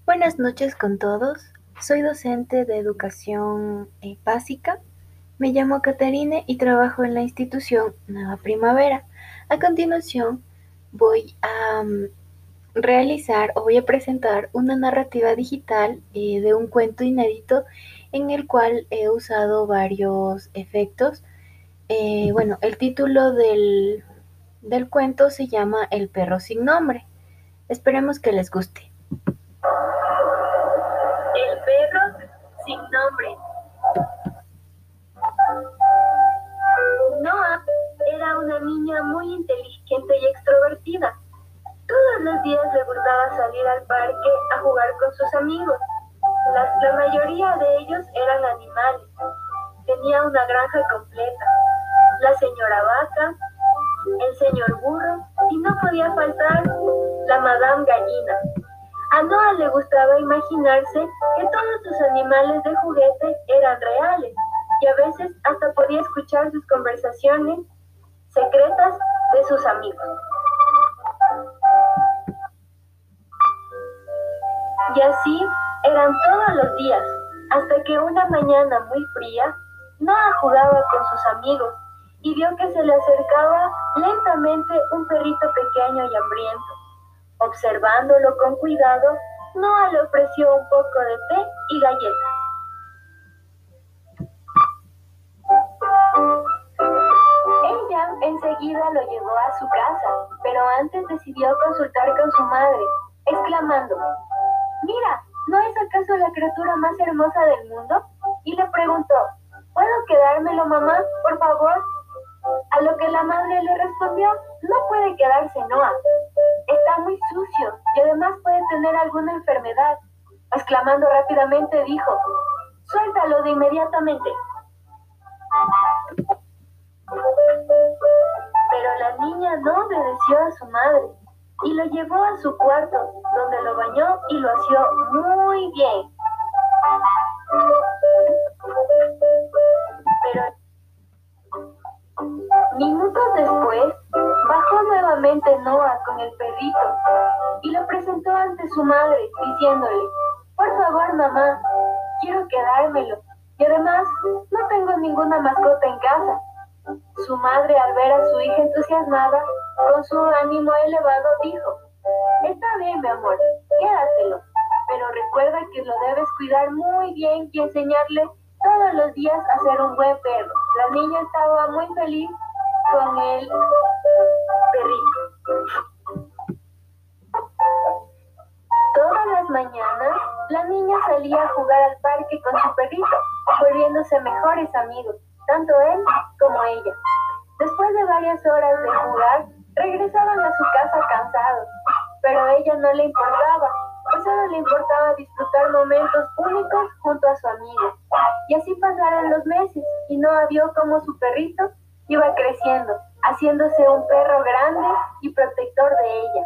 Buenas noches con todos. Soy docente de educación básica. Me llamo Caterine y trabajo en la institución Nueva Primavera. A continuación, voy a realizar o voy a presentar una narrativa digital de un cuento inédito en el cual he usado varios efectos. El título del cuento se llama El perro sin nombre. Esperemos que les guste. El perro sin nombre. Noah era una niña muy inteligente y extrovertida. Todos los días le gustaba salir al parque a jugar con sus amigos. La mayoría de ellos eran animales. Tenía una granja completa. La señora vaca, el señor burro y no podía faltar la madame gallina. A Noah le gustaba imaginarse que todos sus animales de juguete eran reales y a veces hasta podía escuchar sus conversaciones secretas de sus amigos. Y así eran todos los días, hasta que una mañana muy fría, Noah jugaba con sus amigos y vio que se le acercaba lentamente un perrito pequeño y hambriento. Observándolo con cuidado, Noah le ofreció un poco de té y galletas. Ella enseguida lo llevó a su casa, pero antes decidió consultar con su madre, exclamando: «Mira, ¿no es acaso la criatura más hermosa del mundo?». Y le preguntó: «¿Puedo quedármelo, mamá, por favor?». A lo que la madre le respondió: «No puede quedarse, Noah. Está muy sucio y además puede tener alguna enfermedad». Exclamando rápidamente dijo: «Suéltalo de inmediatamente». Pero la niña no obedeció a su madre y lo llevó a su cuarto, donde lo bañó y lo asió muy bien. Pero minutos después, bajó nuevamente Noah con el perrito y lo presentó ante su madre, diciéndole: «Por favor, mamá, quiero quedármelo. Y además, no tengo ninguna mascota en casa». Su madre, al ver a su hija entusiasmada, con su ánimo elevado, dijo: «Está bien, mi amor, quédatelo, pero recuerda que lo debes cuidar muy bien y enseñarle todos los días a ser un buen perro». La niña estaba muy feliz con el perrito. Todas las mañanas, la niña salía a jugar al parque con su perrito, volviéndose mejores amigos, tanto él como ella. Después de varias horas de jugar, regresaban a su casa cansados, pero a ella no le importaba, pues solo le importaba disfrutar momentos únicos junto a su amigo. Y así pasaron los meses, y Noah vio cómo su perrito iba creciendo, haciéndose un perro grande y protector de ella.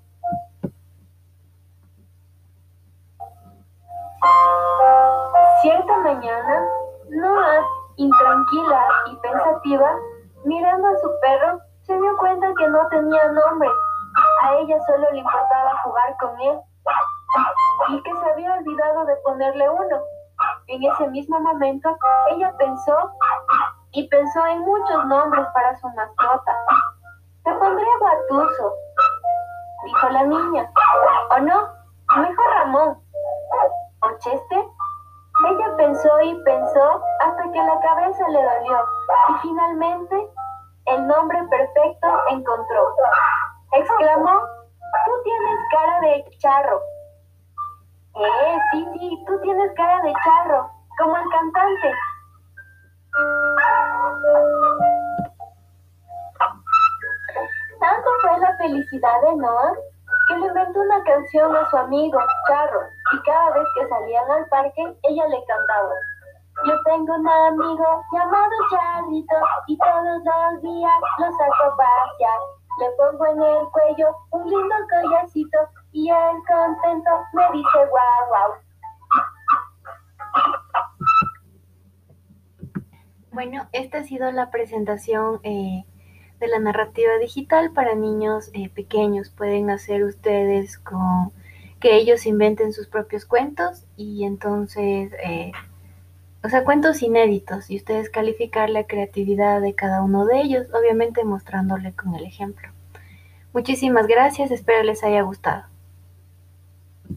Cierta mañana, Noah, intranquila y pensativa, mirando a su perro, se dio cuenta que no tenía nombre. A ella solo le importaba jugar con él y que se había olvidado de ponerle uno. En ese mismo momento, ella pensó y pensó en muchos nombres para su mascota. «Te pondré Guatuso», dijo la niña. «¿O no? Mejor Ramón. ¿O Chester?». Ella pensó y pensó hasta que la cabeza le dolió y finalmente el nombre perfecto encontró. Exclamó: «Tú tienes cara de charro». Sí, tú tienes cara de charro, como el cantante». Tanto fue la felicidad de Noah que le inventó una canción a su amigo Charro, y cada vez que salían al parque, ella le cantaba: «Yo tengo un amigo llamado Charrito y todos los días lo saco a pasear. Le pongo en el cuello un lindo collarcito y él contento me dice guau guau». Bueno, esta ha sido la presentación de la narrativa digital para niños pequeños. Pueden hacer ustedes con que ellos inventen sus propios cuentos y entonces, o sea, cuentos inéditos y ustedes calificar la creatividad de cada uno de ellos, obviamente mostrándole con el ejemplo. Muchísimas gracias, espero les haya gustado.